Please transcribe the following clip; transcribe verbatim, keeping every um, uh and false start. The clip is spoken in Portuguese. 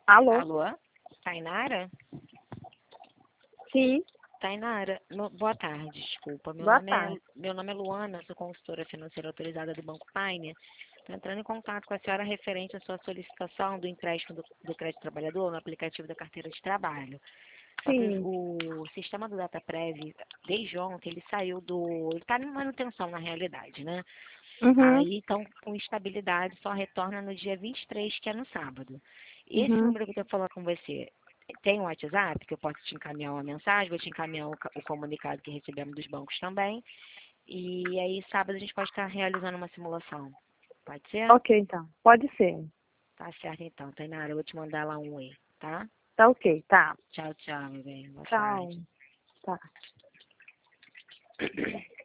Alô? Alô? Tainara? Sim, Tainara, no- boa tarde, desculpa. Meu boa nome é, tarde. meu nome é Luana, sou consultora financeira autorizada do Banco Pioneer. Estou entrando em contato com a senhora referente à sua solicitação do empréstimo do, do crédito trabalhador no aplicativo da carteira de trabalho. Só que Sim. o sistema do DataPrev, desde ontem, ele saiu do... Ele está em manutenção, na realidade, né? Uhum, Aí, então, com estabilidade, só retorna no dia vinte e três, que é no sábado. Esse uhum. número que eu estou falando com você, tem um WhatsApp, que eu posso te encaminhar uma mensagem, vou te encaminhar o, ca- o comunicado que recebemos dos bancos também. E aí, sábado, a gente pode estar realizando uma simulação. Pode ser? Ok, então. Pode ser. Tá certo, então. Tainara, eu vou te mandar lá um oi, tá? Tá ok, tá. Tchau, tchau, meu bem. Boa Tchau. tarde. Tá.